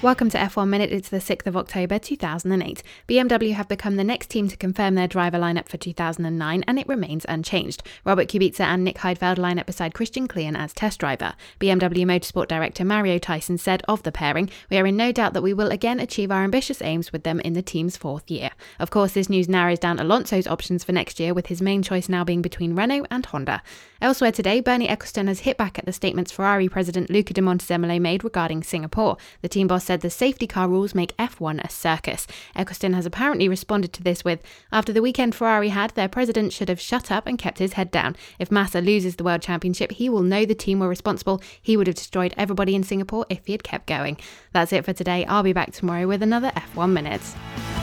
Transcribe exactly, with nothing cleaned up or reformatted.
Welcome to F one Minute. It's the sixth of October two thousand eight. B M W have become the next team to confirm their driver lineup for two thousand nine, and it remains unchanged. Robert Kubica and Nick Heidfeld line up beside Christian Klien as test driver. B M W Motorsport director Mario Tyson said of the pairing, "We are in no doubt that we will again achieve our ambitious aims with them in the team's fourth year." Of course, this news narrows down Alonso's options for next year, with his main choice now being between Renault and Honda. Elsewhere today, Bernie Ecclestone has hit back at the statements Ferrari president Luca de Montezemolo made regarding Singapore. The team boss said the safety car rules make F one a circus. Ecclestone has apparently responded to this with, "After the weekend Ferrari had, their president should have shut up and kept his head down. If Massa loses the World Championship, he will know the team were responsible. He would have destroyed everybody in Singapore if he had kept going." That's it for today. I'll be back tomorrow with another F one Minute.